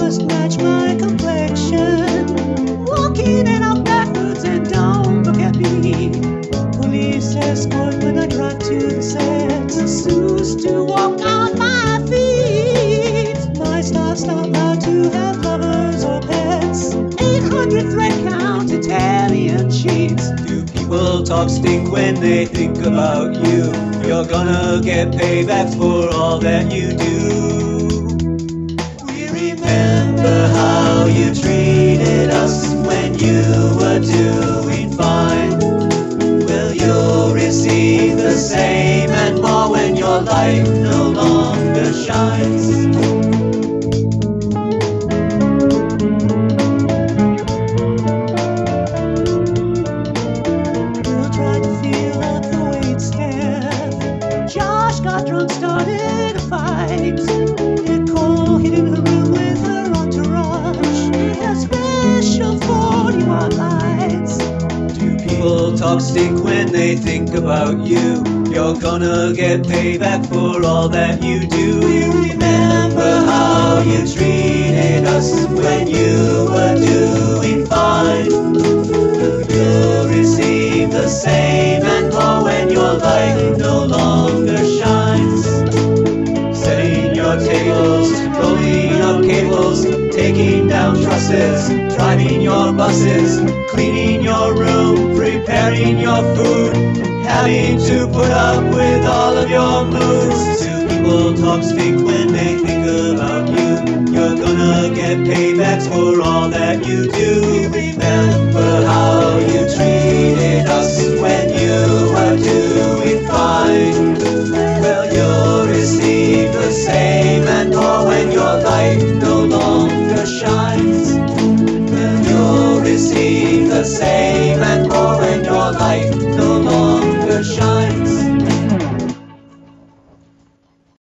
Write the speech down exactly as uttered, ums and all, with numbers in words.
just match my complexion. Walking in out backwards and don't look at me. Police escort when I drive to the set. Sues to walk on my feet. My staff's not allowed to have lovers or pets. eight hundred thread count Italian sheets. Do people talk stink when they think about you? You're gonna get payback for all that you do. We remember how you treated us when you were doing fine. Well, you'll receive the same and more when your light no longer shines. Josh got drunk, started a fight. Nicole hid in her room with her entourage. She has special forty-watt lights. Do people talk stink when they think about you? You're gonna get payback for all that you do. We remember how you treated us when you were doing fine. You'll receive the same and more when your light no longer shines. Setting your tables, rolling up cables, taking down trusses, driving your buses, cleaning your room, preparing your food, having to put up with all of your moods. Do people talk stink when they think about you? You're gonna get paybacks for all that you do. Remember how you